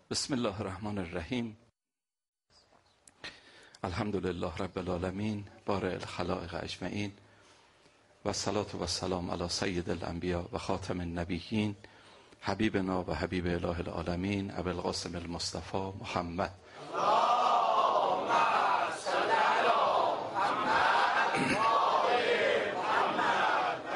بسم الله الرحمن الرحیم. الحمد لله رب العالمین بارئ الخلائق اجمعین و الصلاة و السلام علی سید الانبیاء و خاتم النبیین حبیبنا و حبیب اله العالمین ابی القاسم المصطفى محمد. اللهم صل علی محمد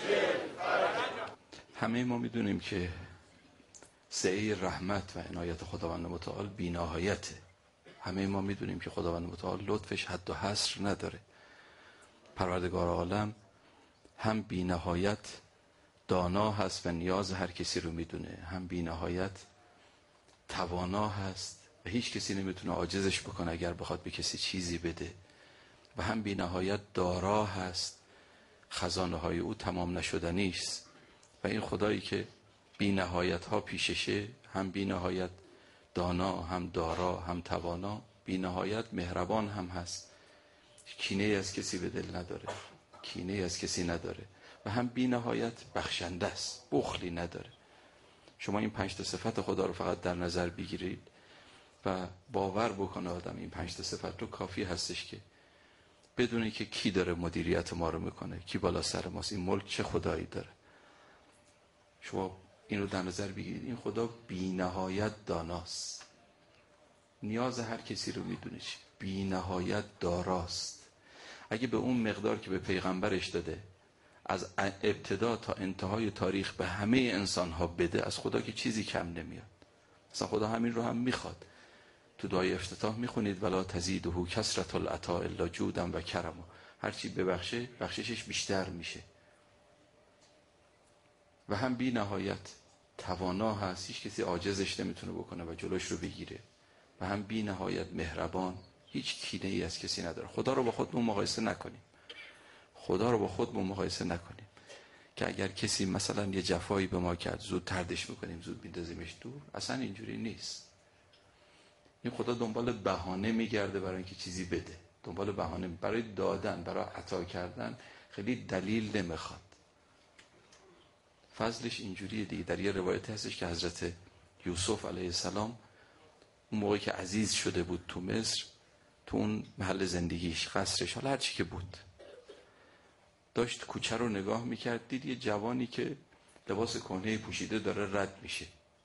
همه ما میدونیم که سعی رحمت و عنایت خداوند متعال بی‌نهایته. همه ما میدونیم که خداوند متعال لطفش حد و حصر نداره. پروردگار عالم هم بی‌نهایت دانا هست و نیاز هر کسی رو میدونه، هم بی‌نهایت توانا هست و هیچ کسی نمیتونه عاجزش بکنه اگر بخواد به کسی چیزی بده، و هم بی‌نهایت دارا هست، خزانه های او تمام نشدنی است. و این خدایی که بی‌نهایت ها پیششه، هم بی‌نهایت دانا، هم دارا، هم توانا، بی‌نهایت مهربان هم هست، کینه از کسی به دل نداره، کینه از کسی نداره، و هم بی‌نهایت بخشنده است، بخلی نداره. شما این 5 تا صفت خدا رو فقط در نظر بگیرید و باور بکنه آدم این 5 تا صفت رو، کافی هستش که بدونی که کی داره مدیریت ما رو میکنه، کی بالا سر ماست، این ملک چه خدایی داره. شما این رو در نظر بگیرید، این خدا بی‌نهایت داناست، نیاز هر کسی رو میدونه، بی‌نهایت داراست. اگه به اون مقدار که به پیغمبرش داده از ابتدا تا انتهای تاریخ به همه انسان ها بده، از خدا که چیزی کم نمیاد. اصلا خدا همین رو هم میخواد. تو دعای افتتاح میخونید ولا تزیده کثرة العطاء الا جودا و کرما، هرچی ببخشه بخششش بیشتر میشه. و هم بی نهایت توانا هست، هیچ کسی عاجزش نمیتونه بکنه و جلوش رو بگیره. و هم بی نهایت مهربان، هیچ کینه ای از کسی نداره. خدا رو با خودمون مقایسه نکنیم، خدا رو با خودمون مقایسه نکنیم که اگر کسی مثلا یه جفایی به ما کرد زود طردش میکنیم، زود میندازیمش دور. اصلا اینجوری نیست. این خدا دنبال بهانه میگرده برای اینکه چیزی بده، دنبال بهانه برای دادن، برای عطا کردن خیلی دلیل نمیخواد. فضلش اینجوریه دیگه. در یه روایت هستش که حضرت یوسف علیه السلام اون موقعی که عزیز شده بود تو مصر، تو اون محل زندگیش، قصرش، حالا هر چی که بود، داشت کوچه رو نگاه میکرد، دید یه جوانی که لباس کهنه پوشیده داره رد میشه.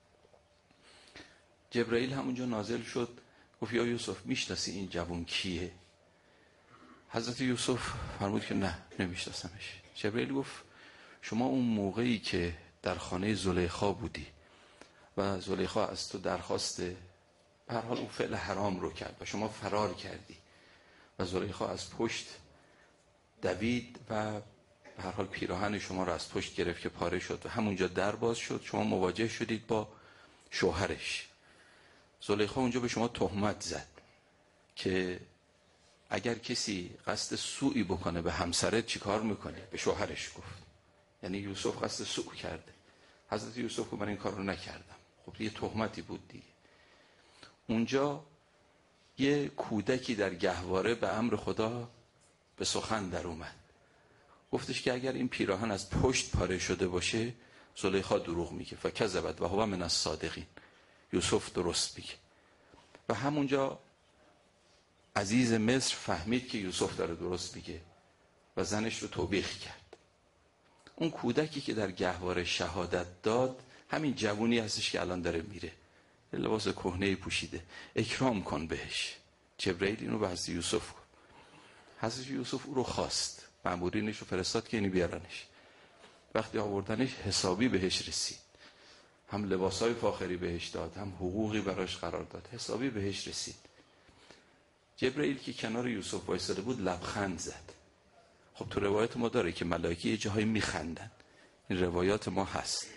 جبرائیل همونجا نازل شد، گفت یا یوسف میشناسی این جوان کیه؟ حضرت یوسف فرمود که نه نمیشناسمش. جبرائیل گفت شما اون موقعی که در خانه زلیخا بودی و زلیخا از تو درخواست، به هر حال اون فعل حرام رو کرد و شما فرار کردی و زلیخا از پشت دوید و به هر حال پیراهن شما رو از پشت گرفت که پاره شد و همونجا در باز شد، شما مواجه شدید با شوهرش. زلیخا اونجا به شما تهمت زد که اگر کسی قصد سوئی بکنه به همسرت چی کار میکنی؟ به شوهرش گفت. یعنی یوسف قصد سوء کرده. حضرت یوسف گفت من این کار رو نکردم. خب یه تهمتی بود دیگه. اونجا یه کودکی در گهواره به امر خدا به سخن در اومد، گفتش که اگر این پیراهن از پشت پاره شده باشه زلیخا دروغ میگه، فکذبت و هو من الصادقین، یوسف درست میگه. و همونجا عزیز مصر فهمید که یوسف داره درست میگه و زنش رو توبیخ کرد. اون کودکی که در گهواره شهادت داد همین جوونی هستش که الان داره میره، لباس کهنه پوشیده، اکرام کن بهش. جبرائیل اینو به حضرت یوسف گفت. حضرت یوسف او رو خواست، مأمورینش رو فرستاد که اینو بیارنش. وقتی آوردنش حسابی بهش رسید، هم لباسای فاخری بهش داد، هم حقوقی براش قرار داد، حسابی بهش رسید. جبرائیل که کنار یوسف وایساده بود لبخند زد. خب تو روایت ما داره که ملائکه یه جاهای میخندن، این روایات ما هست.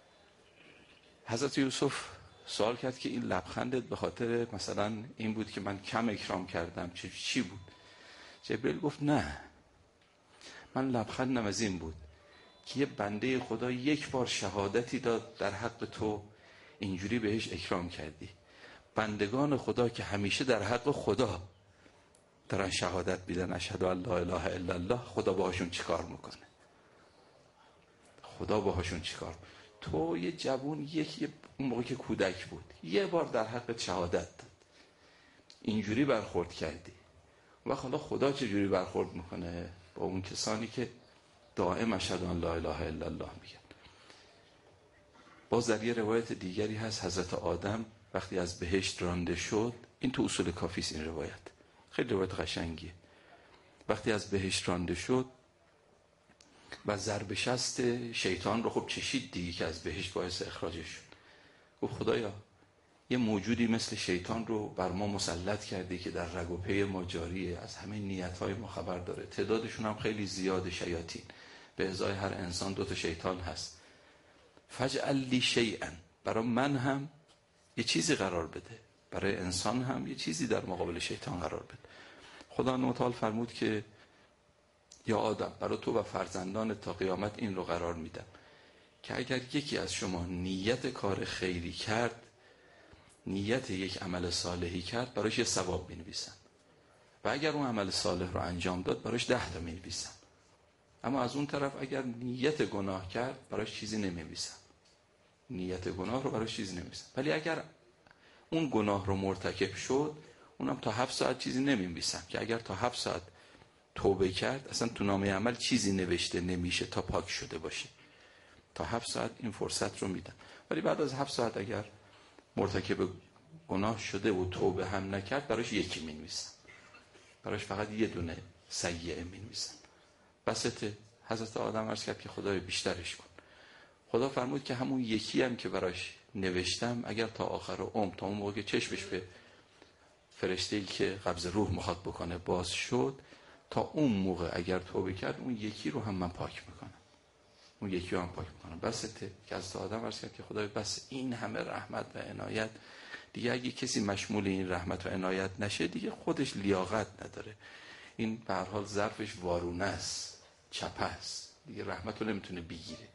حضرت یوسف سوال کرد که این لبخندت به خاطر مثلا این بود که من کم اکرام کردم، چی بود؟ جبرائیل گفت نه، من لبخندم از این بود که یه بنده خدا یک بار شهادتی داد در حق تو، اینجوری بهش اکرام کردی. بندگان خدا که همیشه در حق خدا دارن شهادت میدن اشهد ان لا اله الا الله، خدا باهاشون چیکار میکنه؟ خدا باهاشون چیکار؟ تو یه جوون اون موقع که کودک بود یه بار در حق شهادت داد، اینجوری برخورد کردی و حالا خدا چجوری برخورد میکنه با اون کسانی که دائم اشهد ان لا اله الا الله میگن. باز در یه روایت دیگری هست حضرت آدم وقتی از بهشت رانده شد، این تو اصول کافی است، این روایت خیلی روایت قشنگیه. وقتی از بهشت رانده شد و ضرب شست شیطان رو خب چشید دیگه که از بهشت باعث اخراجش شد، گفت خدایا یه موجودی مثل شیطان رو بر ما مسلط کردی که در رگ و پی ما جاریه، از همه نیت‌های ما خبر داره، تعدادشون هم خیلی زیاده، شیاطین، به ازای هر انسان 2 شیطان هست. فجعل لی شیئا، برای من هم یه چیزی قرار بده، برای انسان هم یه چیزی در مقابل شیطان قرار بده. خدا متعال فرمود که یا آدم برای تو و فرزندان تا قیامت این رو قرار میدم که اگر یکی از شما نیت کار خیری کرد، نیت یک عمل صالحی کرد، براش یه ثواب می‌نویسم و اگر اون عمل صالح رو انجام داد براش 10 تا می‌نویسم. اما از اون طرف اگر نیت گناه کرد براش چیزی نمی‌نویسم، نیت گناه رو براش چیزی نمی‌نویسم. ولی اگر اون گناه رو مرتکب شد، اونم تا 7 ساعت چیزی نمی‌نویسم که اگر تا 7 ساعت توبه کرد اصلا تو نامه عمل چیزی نوشته نمیشه تا پاک شده باشه. تا 7 ساعت این فرصت رو میدم. ولی بعد از 7 ساعت اگر مرتکب گناه شده و توبه هم نکرد، براش یکی می‌نویسم، براش فقط یه دونه سیئه می‌نویسم. بسته حضرت آدم عرض کرد که خدای بیشترش کن. خدا فرمود که همون یکی هم که براش نوشتم اگر تا آخر عمر، تا اون موقع که چشمش به فرشته‌ای که قبض روح میخواد بکنه باز شد، تا اون موقع اگر توبه کرد اون یکی رو هم من پاک میکنم، اون یکی رو هم پاک میکنم. بسته که از آدم عرض کرد که خدای بس این همه رحمت و عنایت، دیگه اگه کسی مشمول این رحمت و عنایت نشه دیگه خودش لیاقت نداره. این به هر حال ظرفش وارونه است، چپه است، دیگه رحمت رو نمیتونه بگیره.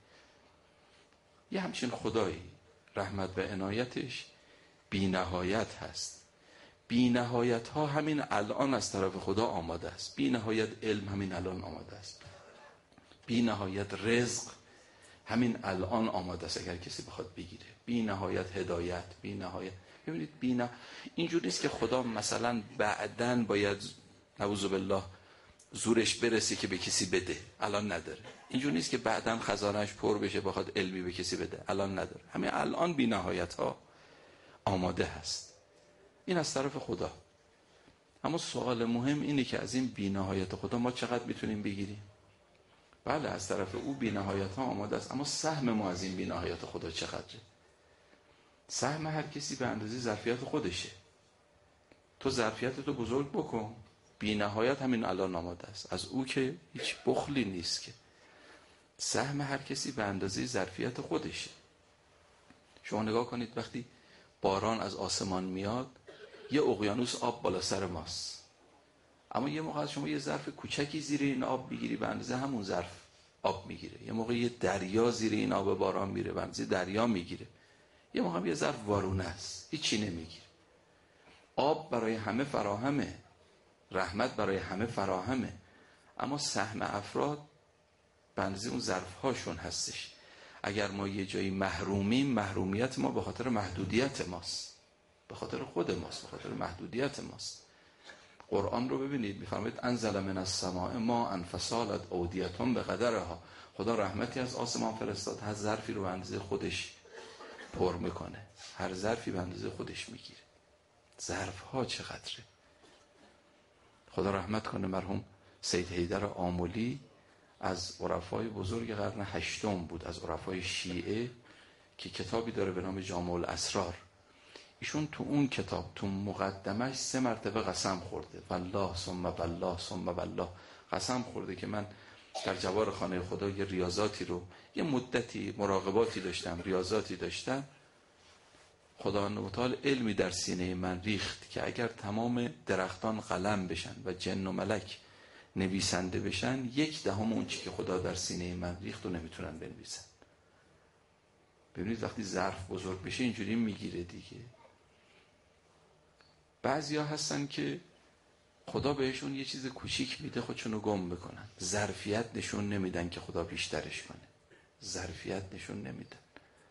یه همچین خدایی رحمت و عنایتش بی نهایت هست. بی نهایت ها همین الان از طرف خدا آماده است. بی نهایت علم همین الان آماده است. بی نهایت رزق همین الان آماده است اگر کسی بخواد بگیره. بی نهایت هدایت، بی نهایت. ببینید اینجوری نیست که خدا مثلا بعدن باید نعوذ بالله زورش برسه که به کسی بده، الان نداره. اینجوری نیست که بعدن خزانه‌اش پر بشه بخواد علمی به کسی بده، الان نداره. همین الان بی نهایت ها آماده هست. این از طرف خدا. اما سوال مهم اینه که از این بی نهایت خدا ما چقدر میتونیم بگیریم؟ بله از طرف او بی نهایت ها آماده است، اما سهم ما از این بی نهایت خدا چقدره؟ سهم هر کسی به اندازه ظرفیت خودشه. تو ظرفیتتو بزرگ بکن، بی نهایت همین الان آماده است. از او که هیچ بخلی نیست که. سهم هر کسی به اندازه ظرفیت خودشه. شما نگاه کنید وقتی باران از آسمان میاد، یه اقیانوس آب بالا سر ماست، اما یه موقع شما یه ظرف کوچکی زیر این آب میگیری به اندازه همون ظرف آب میگیره. یه موقع یه دریا زیر این آب باران میره به اندازه دریا میگیره. یه موقع یه ظرف وارونه است، هیچی نمیگیره. آب برای همه فراهمه، رحمت برای همه فراهمه، اما سهم افراد به اندازه اون ظرف هاشون هستش. اگر ما یه جایی محرومیم، محرومیت ما به خاطر محدودیت ماست، به خاطر خود ماست، به خاطر محدودیت ماست. قرآن رو ببینید میفرماید انزل من السماء ماء فسالت اودیة بقدرها. خدا رحمتی از آسمان فرستاد، هر ظرفی رو به اندازه خودش پر میکنه، هر ظرفی به اندازه خودش میگیره. ظرف ها چقدره. خدا رحمت کنه مرحوم سید حیدر آملی از عرفای بزرگ قرن 8 بود، از عرفای شیعه، که کتابی داره به نام جامع الاسرار. ایشون تو اون کتاب تو مقدمش 3 مرتبه قسم خورده، والله ثم والله ثم والله، قسم خورده که من در جوار خانه خدا یه ریاضاتی رو، یه مدتی مراقباتی داشتم، ریاضاتی داشتم، خدا متعال علمی در سینه من ریخت که اگر تمام درختان قلم بشن و جن و ملک نویسنده بشن، 1/10 اون چی که خدا در سینه من ریخت رو نمیتونن بنویسن. ببینید وقتی ظرف بزرگ بشه اینجوری میگیره دیگه. بعضیا هستن که خدا بهشون یه چیز کوچیک میده خودشونو گم میکنن، ظرفیت نشون نمیدن که خدا بیشترش کنه، ظرفیت نشون نمیدن.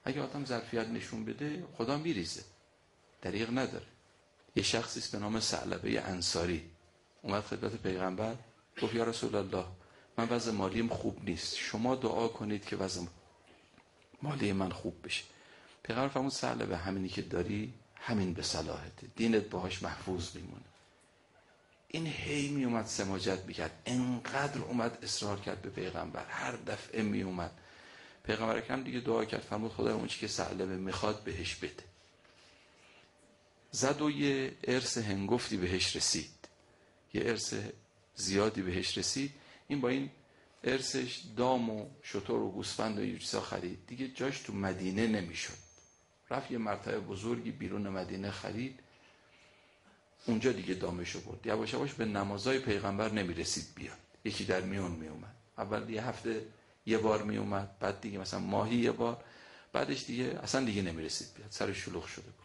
اگه آدم ظرفیت نشون بده خدا میریزه، دریغ نداره. یه شخصی است به نام ثعلبه انصاری اومد خدمت پیغمبر، گفت یا رسول الله من وضع مالیم خوب نیست، شما دعا کنید که وضع مالی من خوب بشه. پیغمبر فرمود ثعلبه همینی که داری همین به صلاحته، دینت باهاش محفوظ میمونه. این هی می اومد سماجت میکرد، انقدر اومد اصرار کرد به پیغمبر، هر دفعه می اومد. پیغمبر اکرم دیگه دعا کرد، فرمود خدای اون چی که ثعلبه میخواد بهش بده. زد و یه ارث هنگفتی بهش رسید، یه ارث زیادی بهش رسید. این با این ارثش دام و شتر و گوسفند و چیزا خرید، دیگه جاش تو مدینه نمیشد. رفت یه مرتبه بزرگی بیرون مدینه خرید، اونجا دیگه دامشو برد. یواش یواش به نمازای پیغمبر نمیرسید بیاد، یکی در میون میومد. اول یه هفته یه بار میومد، بعد دیگه مثلا ماهی یه بار، بعدش دیگه اصلا دیگه نمیرسید بیاد، سر شلوغ شده بود.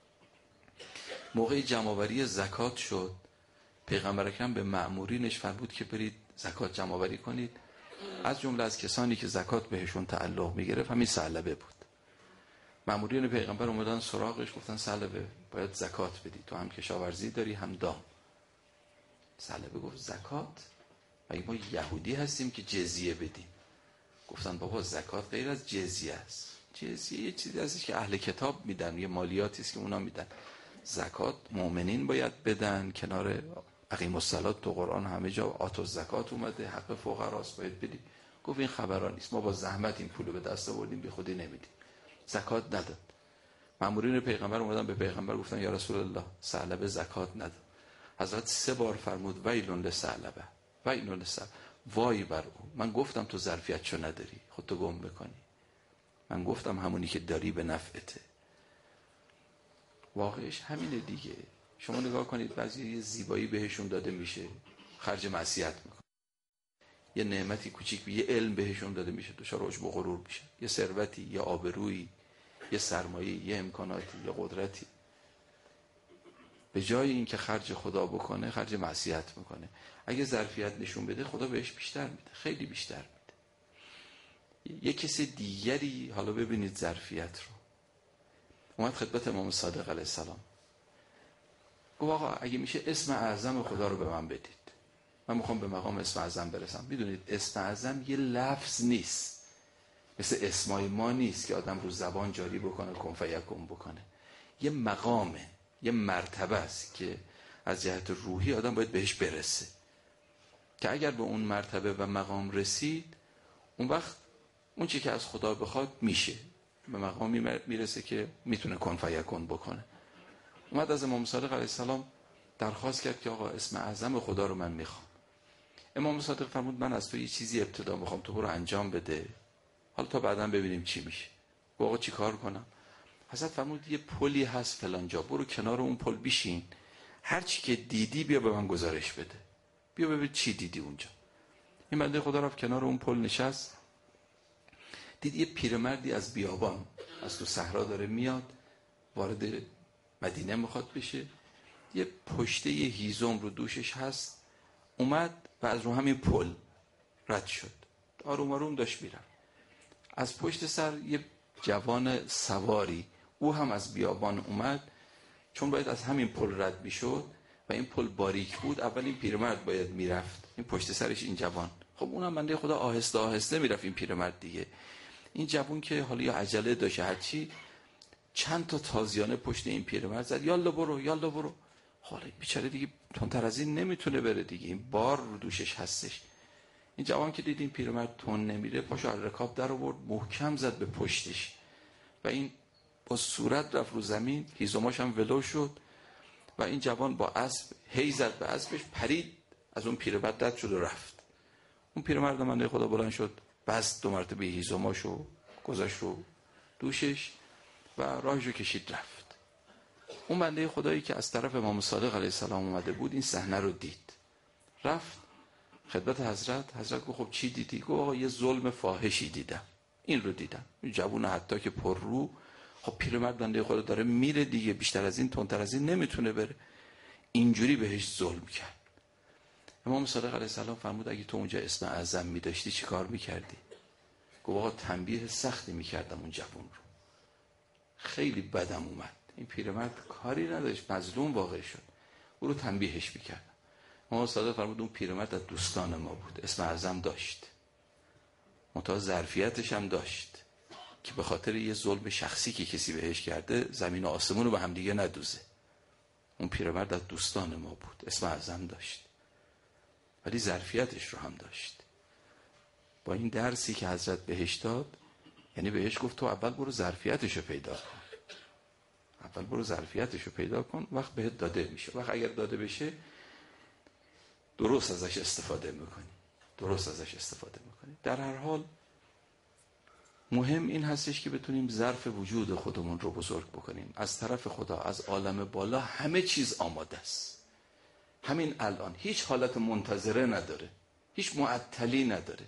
موقع جمع‌آوری زکات شد، پیغمبر اکرم به مأمورینش فرمود که برید زکات جمع‌آوری کنید. از جمله از کسانی که زکات بهشون تعلق میگرفت همین ثعلبه بود. مأمورین پیغمبر اومدن سراغش، گفتن ثعلبه باید زکات بدی، تو هم کشاورزی داری هم دام. ثعلبه گفت زکات؟ مگه ما یهودی هستیم که جزیه بدیم؟ گفتن بابا زکات غیر از جزیه است. جزیه یه چیزی هستش که اهل کتاب میدن، یه مالیاتی است که اونا میدن. زکات مؤمنین باید بدن، کنار اقیم الصلاة تو قرآن همه جا آتو زکات اومده، حق فقراست باید بدی. گفت این خبرا نیست، ما با زحمت این پولو به دست آوردیم، بی خودی نمیدیم. زکات نداد. مأمورین پیغمبر اومدن به پیغمبر گفتن یا رسول الله ثعلبه زکات نداد. حضرت 3 بار فرمود ویلون لثعلبه، ویلون لثعلبه، وای بر او. من گفتم تو ظرفیتشو نداری، خودتو گم بکنی. من گفتم همونی که داری به نفعته. واقعش همینه دیگه. شما نگاه کنید، بعضی یه زیبایی بهشون داده میشه، خرج معصیت میکنه. یه نعمتی کوچیک، یه علم بهشون داده میشه، دچار عجب و غرور میشه. یه ثروتی، یه آبرویی، یه سرمایه، یه امکاناتی، یه قدرتی، به جای اینکه خرج خدا بکنه خرج معصیت میکنه. اگه ظرفیت نشون بده خدا بهش بیشتر میده، خیلی بیشتر میده. یه کسی دیگری، حالا ببینید ظرفیت رو، اومد خدمت امام صادق علیه السلام، گفت آقا اگه میشه اسم اعظم خدا رو به من بدید، من میخوام به مقام اسم اعظم برسم. میدونید اسم اعظم یه لفظ نیست، مثل اسمای ما نیست که آدم رو زبان جاری بکنه کن فیکون بکنه. یه مقامه، یه مرتبه است که از جهت روحی آدم باید بهش برسه، که اگر به اون مرتبه و مقام رسید، اون وقت اون چی که از خدا بخواد میشه، به مقامی میرسه که میتونه کن فیکون بکنه. اومد از امام صادق علیه السلام درخواست کرد که آقا اسم اعظم خدا رو من میخوام. امام صادق فرمود من از تو یه چیزی ابتدا میخوام، تو برو انجام بده، حالا تا بعداً ببینیم چی میشه. آقا چی کار کنم؟ حضرت فرمود یه پلی هست فلان جا، برو کنار اون پل بشین، هر چی که دیدی بیا به من گزارش بده، بیا ببین چی دیدی اونجا. این بنده خدا رفت کنار اون پل نشست، دید یه پیرمردی از بیابان، از تو صحرا داره میاد، وارد مدینه میخواد بشه، یه پشته یه هیزم رو دوشش هست، اومد و از رو همین پل رد شد، آروم آروم داشت میرم. از پشت سر یه جوان سواری، او هم از بیابان اومد، چون باید از همین پل رد میشد و این پل باریک بود، اول این پیرمرد باید میرفت، این پشت سرش این جوان. خب اونم بنده خدا آهسته آهسته میرفت، این پیرمرد دیگه. این جوان که حالا یا عجله داشت هرچی، چند تا تازیانه پشت این پیرمرد زد، یالا برو یالا برو. حالا بیچاره دیگه تندتر از این نمیتونه بره دیگه، این بار رو دوشش هستش. این جوان که دید این پیرمرد تون نمیره، پاشو از رکاب در آورد، محکم زد به پشتش و این با صورت رفت رو زمین، هیزماش هم ولو شد و این جوان با اسب هی زد به اسبش، پرید از اون پیرمرد رد شد و رفت. اون پیرمرد بنده خدا بلند شد، بست 2 مرتبه هیزماشو گذاشت رو دوشش و راهشو کشید رفت. اون بنده خدایی که از طرف امام صادق علیه السلام اومده بود این صحنه رو دید، رفت خدمت حضرت گفت خب چی دیدی؟ گفت آقا یه ظلم فاحشی دیدم، این رو دیدم. این جوون حتی که پر رو، خب پیرمرد بنده خدا داره میره دیگه، بیشتر از این تندتر از این نمیتونه بره، اینجوری بهش ظلم کرد. امام صادق علیه السلام فرمود اگه تو اونجا اسم اعظم میداشتی چی کار میکردی؟ گفت آقا تنبیه سختی میکردم اون جوون رو، خیلی بدم اومد. این پیرمرد کاری نداشت، مظلوم واقع شد. او رو تنبیهش میکردم. ما استاد فرمود اون پیرمرد از دوستان ما بود، اسم اعظم داشت، منتها ظرفیتش هم داشت که به خاطر یه ظلم شخصی که کسی بهش کرده زمین و آسمون رو به هم دیگه ندوزه. اون پیرمرد از دوستان ما بود، اسم اعظم داشت، ولی ظرفیتش رو هم داشت. با این درسی که حضرت بهش داد، یعنی بهش گفت تو اول برو ظرفیتش رو پیدا کن، وقت بهت داده میشه. وقت اگر داده بشه درست ازش استفاده میکنی. در هر حال مهم این هستش که بتونیم ظرف وجود خودمون رو بزرگ بکنیم. از طرف خدا، از عالم بالا همه چیز آماده است. همین الان هیچ حالت منتظره نداره، هیچ معطلی نداره.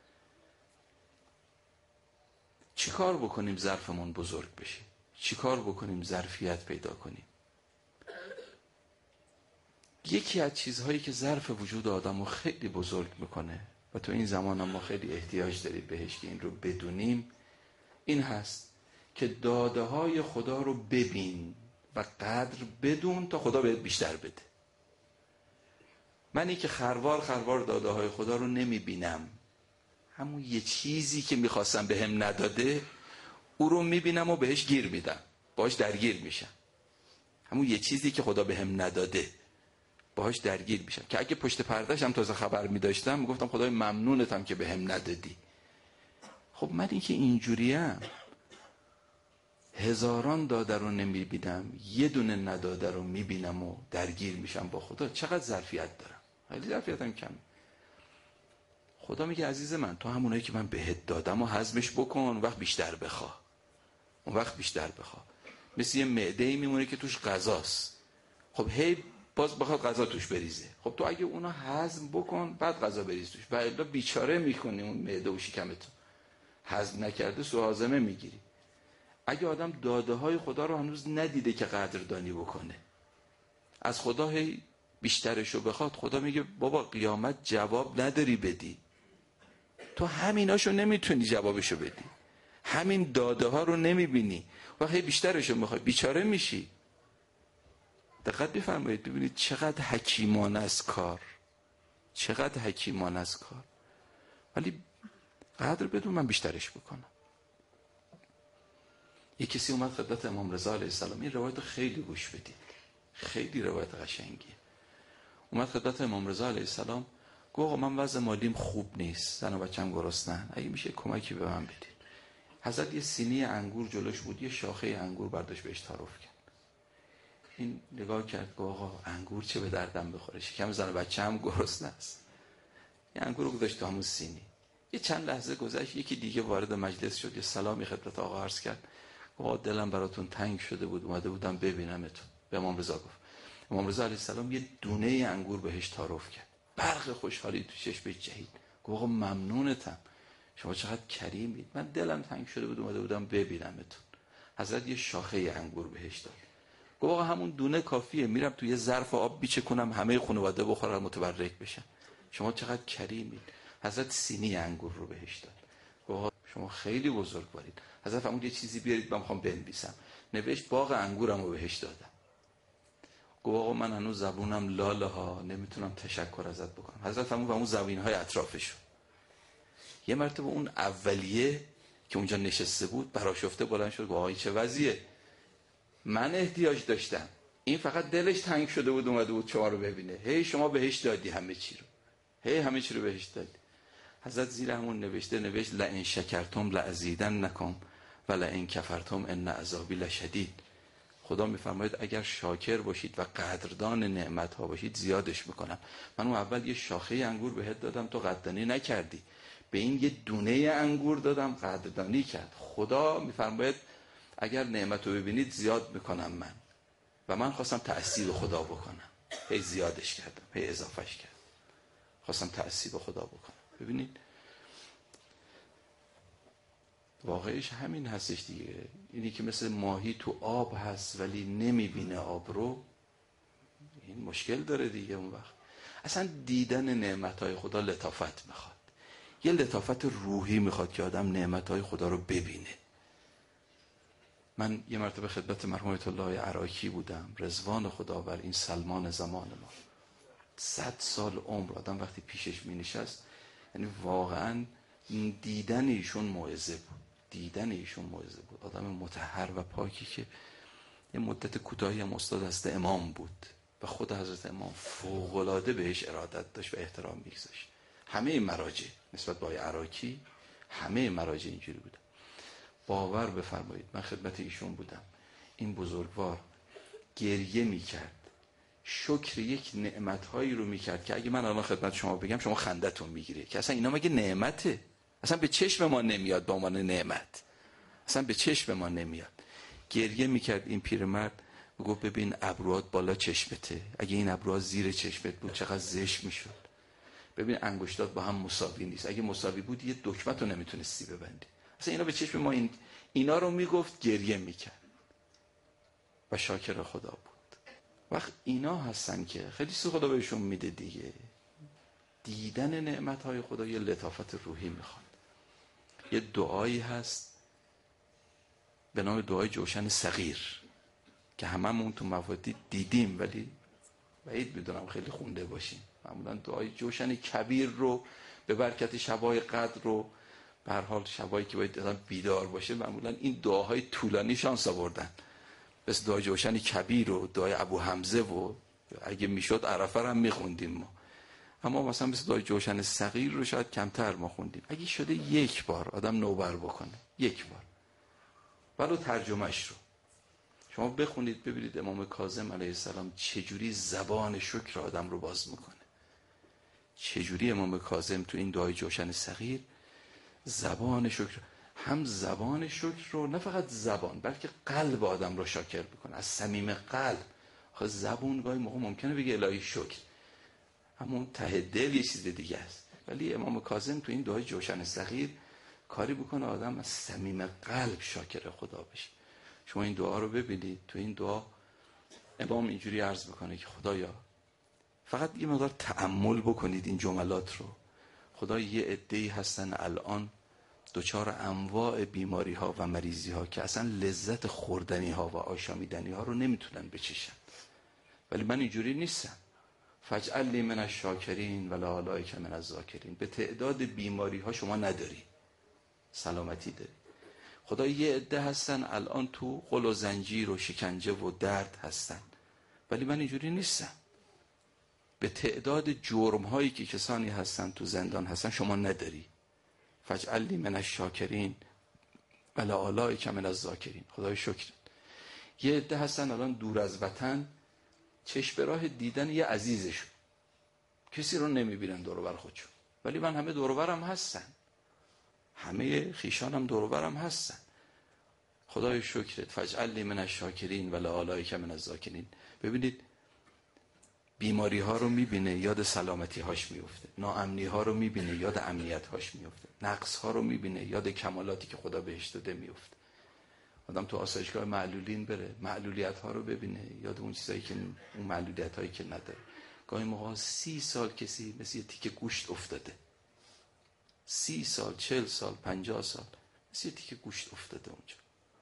چی کار بکنیم ظرفمون بزرگ بشه؟ چی کار بکنیم ظرفیت پیدا کنیم؟ یکی از چیزهایی که ظرف وجود آدم رو خیلی بزرگ میکنه و تو این زمان هم ما خیلی احتیاج داریم بهش که این رو بدونیم، این هست که داده های خدا رو ببین و قدر بدون تا خدا بهت بیشتر بده. منی که خروار داده های خدا رو نمیبینم، همون یه چیزی که میخواستم بهم نداده او رو میبینم و بهش گیر میدم، باهاش درگیر میشم. همون یه چیزی که خدا بهم نداده باهاش درگیر میشم، که اگه پشت پردهش هم تازه خبر میداشتم میگفتم خدای ممنونتم که بهم ندادی. خب من این که اینجوریم، هزاران داده رو نمیبینم، یه دونه نداده رو میبینم و درگیر میشم با خدا، چقدر ظرفیت دارم؟ خیلی ظرفیتم کمه. خدا میگه عزیز من تو همونایی که من بهت دادم و هضمش بکن، اون وقت بیشتر بخواه. مثل یه معده‌ای میمونه که توش غذاست، خب هی باز بخواد غذا توش بریزه. خب تو اگه اونا هضم بکن بعد غذا بریز توش، و الا بیچاره میکنی اون معده و شکمتو، هضم نکرده سوء هاضمه میگیری. اگه آدم داده های خدا رو هنوز ندیده که قدردانی بکنه، از خدا هی بیشترشو بخواد، خدا میگه بابا قیامت جواب نداری بدی، تو همیناشو نمیتونی جوابشو بدی، همین داده ها رو نمیبینی و هی بیشترشو میخوای، بیچاره میشی. دقت بفرمایید ببینید چقدر حکیمانه است کار، ولی قدر بدون من بیشترش بکنم. یک کسی اومد خدمت امام رضا علیه السلام، این روایت خیلی گوش بدید، خیلی روایت قشنگیه. اومد خدمت امام رضا علیه السلام، گفت آقا من وضع مالیم خوب نیست، زن و بچه‌م گرسنه‌ن، اگه میشه کمکی به من بدید. حضرت یه سینی انگور جلوش بود، یه شاخه انگور برداشت بهش تعارف کرد. این نگاه کرد، گفت آقا انگور چه به دردم بخوره، شکم زن و بچه‌م گرسنه است. این انگور رو گذاشت تو همون سینی. یه چند لحظه گذشت، یکی دیگه وارد مجلس شد، یه سلامی خدمت آقا عرض کرد، گفت دلم براتون تنگ شده بود، اومده بودم ببینمتون. به امام رضا گفت. امام رضا علیه السلام یه دونه انگور بهش تعارف کرد، برق خوشحالی تو چشمش جهید، گفت آقا ممنونتم، شما چقدر کریمید، من دلم تنگ شده بود اومده بودم ببینمتون. حضرت یه شاخه انگور بهش داد، گفت آقا همون دونه کافیه، میرم تو یه ظرف آب بیچه کنم همه خانواده بخورن متبرک بشن، شما چقدر کریمید. حضرت سینی انگور رو بهش داد، گفت شما خیلی بزرگوارید. حضرت فرمود یه چیزی بیارید من میخوام بنویسم. نوشت باغ انگورم رو بهش دادم. گفت آقا من هنوز زبونم لاله ها، نمیتونم تشکر ازت بکنم. حضرت فرمود و اون زبین های اطرافشون. یه مرتبه اون اولیه که اونجا نشسته بود برآشفته بلند شد، گفت آقا این چه وضعیه، من احتیاج داشتم، این فقط دلش تنگ شده بود اومده بود شما رو ببینه، هی شما بهش دادی همه چی رو بهش دادی. حضرت زیر همون نوشت لئن شکرتم لازیدنکم و لئن کفرتم ان عذابی لشدید. خدا میفرماید اگر شاکر باشید و قدردان نعمت ها باشید زیادش میکنم. من اون اول یه شاخه انگور بهت دادم تو قدردانی نکردی، به این یه دونه انگور دادم قدردانی کرد. خدا میفرماید اگر نعمت رو ببینید زیاد میکنم من، و من خواستم تعصیب خدا بکنم، هی زیادش کردم، هی اضافهش کردم، خواستم تعصیب خدا بکنم. ببینید واقعیش همین هستش دیگه. اینی که مثل ماهی تو آب هست ولی نمیبینه آب رو، این مشکل داره دیگه. اون وقت اصلا دیدن نعمتهای خدا لطافت میخواد، یه لطافت روحی میخواد که آدم نعمتهای خدا رو ببینه. من یه مرتبه خدمت مرحوم آیت الله عراقی بودم، رضوان خدا بر این سلمان زمان ما. 100 سال عمر آدم وقتی پیشش می نشست، یعنی واقعا دیدن ایشون موعظه بود. آدم مطهر و پاکی که یه مدت کوتاهی هم استاد هست امام بود و خود حضرت امام فوق‌العاده بهش ارادت داشت و احترام می‌گذاشت. همه مراجع نسبت به آقای عراقی، همه مراجع اینجوری بودن. باور بفرمایید من خدمت ایشون بودم، این بزرگوار گریه میکرد، شکر یک نعمتهایی رو میکرد که اگه من الان خدمت شما بگم شما خندتون میگیره که اصلا اینا مگه نعمته؟ اصلا به چشم ما نمیاد به عنوان نعمت، اصلا به چشم ما نمیاد. گریه میکرد این پیرمرد، گفت ببین ابروات بالا چشمته، اگه این ابروها زیر چشمت بود چقدر زشت میشد. ببین انگشتات با هم مساوی نیست، اگه مساوی بود یه دکمه رو نمیتونستی ببندی. اصلا اینا به چشم ما اینا رو میگفت، گریه میکرد و شاکر خدا بود. وقت اینا هستن که خیلی سو خدا بهشون میده دیگه. دیدن نعمتهای خدا یه لطافت روحی میخواد. یه دعایی هست به نام دعای جوشن صغیر که هممون تو مفاهیم دیدیم ولی بعید میدونم خیلی خونده باشیم. معمولا دعای جوشن کبیر رو به برکت شبای قدر رو، به هر حال شبایی که باید آدم بیدار باشه، معمولا این دعاهای طولانی شانس آوردن، بس دعای جوشن کبیر و دعای ابو حمزه و اگه میشد عرفه هم میخوندیم ما، اما مثلا مثل دعای جوشن صغیر رو شاید کمتر ما خوندیم. اگه شده یک بار آدم نوبر بکنه، یک بار ولو ترجمهش رو شما بخونید ببینید امام کاظم علیه السلام چجوری زبان شکر آدم رو باز میکنه. چجوری امام کاظم تو این دعای جوشن صغیر زبان شکر، هم زبان شکر رو نه فقط زبان بلکه قلب آدم رو شاکر بکنه از صمیم قلب. آخه زبون گاهی موقع ممکنه بگه الهی شکر، همون ته دل یه چیز دیگه است، ولی امام کاظم تو این دعای جوشن صغیر کاری بکنه آدم از صمیم قلب شاکر خدا بشه. شما این دعا رو ببینید، تو این دعا امام اینجوری عرض بکنه که خدایا، فقط یه مقدار تأمل بکنید این جملات رو. خدا یه عده‌ای هستن الان دچار انواع بیماری ها و مریضی ها که اصلا لذت خوردنی ها و آشامیدنی ها رو نمیتونن بچشن، ولی من اینجوری نیستم. فاجعل لی من الشاکرین و لا علایک من الذاکرین. به تعداد بیماری ها شما نداری، سلامتی داری. خدا یه عده هستن الان تو غل و زنجیر و شکنجه و درد هستن، ولی من اینجوری نیستم. به تعداد جرم هایی که کسانی هستن تو زندان هستن شما نداری. فاجعل لی من الشاکرین و لا علایک من الذاکرین. خدای شکر. یه عده هستن الان دور از وطن، چشم به راه دیدن یه عزیزشون، کسی رو نمیبینن دور و بر خودشون، ولی من همه دور و برم هستن، همه خیشانم دور و برم هستن. خدای شکرت. فاجعل لی من الشاکرین و لا علایک من الذاکرین. ببینید بیماری ها رو میبینه یاد سلامتی هاش میفته، ناامنی ها رو میبینه یاد امنیت هاش میفته، نقص ها رو میبینه یاد کمالاتی که خدا بهش داده میفته. آدم تو آسایشگاه معلولین بره، معلولیت ها رو ببینه یاد اون چیزایی که اون معلولیت هایی که نداره. گاهی موقع 30 سال کسی مثل یه تیکه گوشت افتاده، 30 سال 40 سال 50 سال مثل یه تیکه گوشت افتاده اونجا.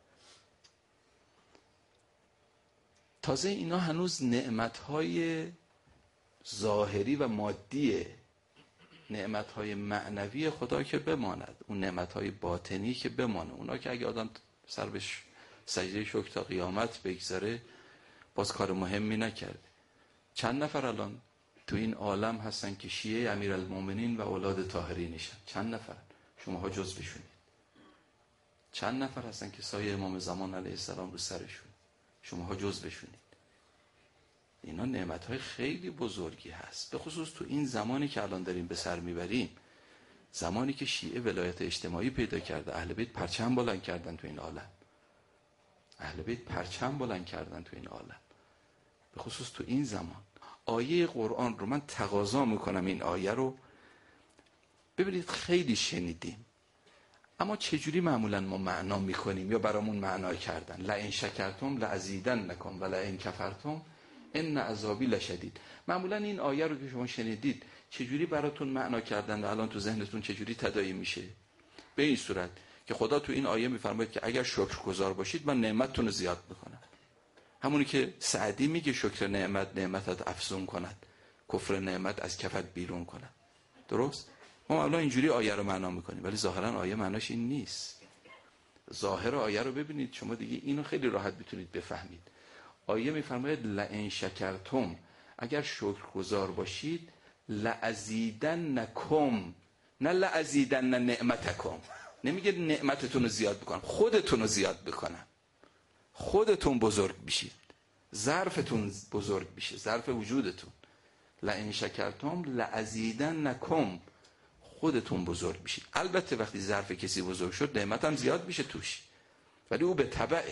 تازه اینا هنوز نعمتهای ظاهری و مادیه، نعمتهای معنوی خدا که بماند، اون نعمتهای باطنی که بمانه. اونا که اگه آدم سر به سجده شکر تا قیامت بگذاره باز کار مهمی نکرده. چند نفر الان تو این عالم هستن که شیعه امیرالمومنین و اولاد طاهرینشن؟ چند نفر؟ شماها جزوشونید. چند نفر هستن که سایه امام زمان علیه السلام رو سرشون؟ شماها جزوشونید. اینا نعمتهای خیلی بزرگی هست، به خصوص تو این زمانی که الان داریم به سر میبریم، زمانی که شیعه ولایت اجتماعی پیدا کرده، اهل بیت پرچم بلند کردن تو این عالم، اهل بیت پرچم بلند کردن تو این عالم، به خصوص تو این زمان. آیه قرآن رو من تقاضا میکنم این آیه رو ببینید، خیلی شنیدیم اما چجوری معمولا ما معنا میکنیم یا برامون معنا کردن. لئن شکرتم لازیدنکم و لئن کفرتم ان عذابی لشدید. معمولا این آیه رو که شما شنیدید چجوری براتون معنا کردن و الان تو ذهنتون چجوری تداعی میشه؟ به این صورت که خدا تو این آیه میفرماید که اگر شکرگزار باشید من نعمتتون رو زیاد میکنم. همونی که سعدی میگه شکر نعمت نعمتت افزون کند، کفر نعمت از کفت بیرون کند. درست؟ ما الان اینجوری آیه رو معنا میکنیم، ولی ظاهرا آیه معناش این نیست. ظاهر آیه رو ببینید شما دیگه اینو خیلی راحت میتونید بفهمید. آیه میفرماید لئن شکرتم، اگر شکرگزار باشید لازیدنکم، نه لازیدن نعمتکم. نمیگه نعمتتون رو زیاد بکنم، خودتون رو زیاد بکنم. خودتون بزرگ بشید، ظرفتون بزرگ بشه، ظرف وجودتون. لئن شکرتم لازیدنکم، خودتون بزرگ بشید. البته وقتی ظرف کسی بزرگ شد نعمت هم زیاد میشه توش، ولی او به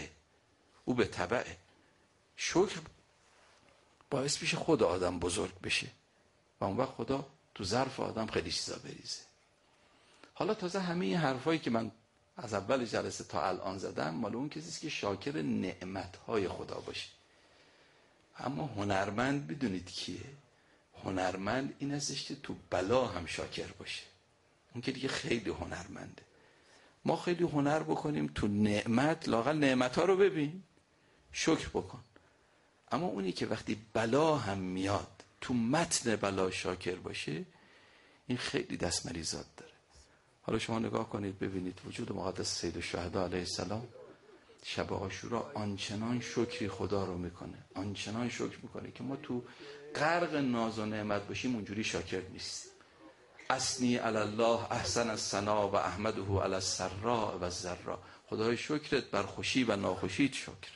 تبعه. شکر باعث میشه خود آدم بزرگ بشه و اون وقت خدا تو ظرف آدم خیلی چیزا بریزه. حالا تازه همه این حرفایی که من از اول جلسه تا الان زدم مال اون کسیست که شاکر نعمتهای خدا باشه. اما هنرمند بدونید کیه؟ هنرمند این هستش که تو بلا هم شاکر باشه. اون که دیگه خیلی هنرمنده. ما خیلی هنر بکنیم تو نعمت، لااقل نعمتها رو ببین، شکر بکن. اما اونی که وقتی بلا هم میاد تو متن بلا شاکر باشه، این خیلی دستمریزات داره. حالا شما نگاه کنید ببینید وجود مقدس سید الشهدا علیه السلام شب عاشورا آنچنان شکری خدا رو میکنه، آنچنان شکر میکنه که ما تو غرق ناز و نعمت باشیم اونجوری شاکر نیست. اثنی علی الله احسن الثنا و احمده علی السراء و الضراء. خدای شکرت بر خوشی و ناخوشیت شکر.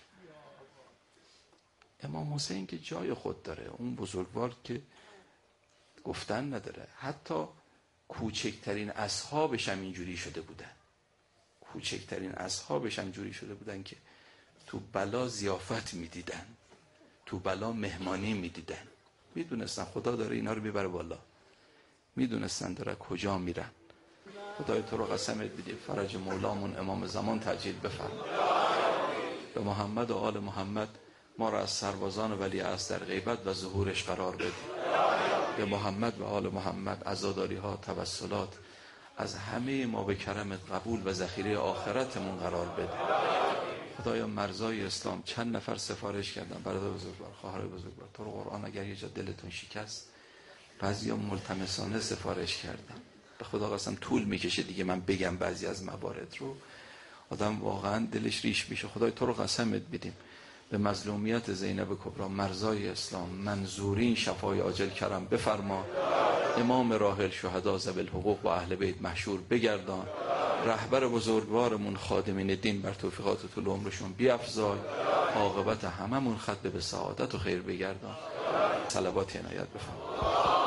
امام حسین که جای خود داره، اون بزرگوار که گفتن نداره. حتی کوچکترین اصحابش هم اینجوری شده بودن، که تو بلا ضیافت میدیدن، تو بلا مهمانی میدیدن. میدونستن خدا داره اینا رو میبره بالا، میدونستن داره کجا میرن. خدای تو رو قسمت بدیم فرج مولامون امام زمان تعجیل بفرما. به محمد و آل محمد ما را از سربازان ولیعصر در غیبت و ظهورش قرار بده. به محمد و آل محمد عزاداری ها، توسلات از همه ما به کرمت قبول و ذخیره آخرتمون قرار بده. خدایا مرزای اسلام چند نفر سفارش کردن، برادر بزرگوار، خواهر بزرگوار، تو رو قرآن اگر یه جا دلتون شکست، بعضیا ملتمسانه سفارش کردن. به خدا قسم طول میکشه دیگه من بگم بعضی از موارد رو، آدم واقعا دلش ریش میشه. خدای تو رو قسمت بدیم به مظلومیت زینب کبرا مرزای اسلام منظورین شفای عاجل کرم بفرما. امام راحل شهدا ذوی الحقوق و اهل بیت محشور بگردان. رهبر بزرگوارمون خادمین دین بر توفیقات طول عمرشون بیفزای. عاقبت هممون ختم به سعادت و خیر بگردان. صلوات عنایت بفرما.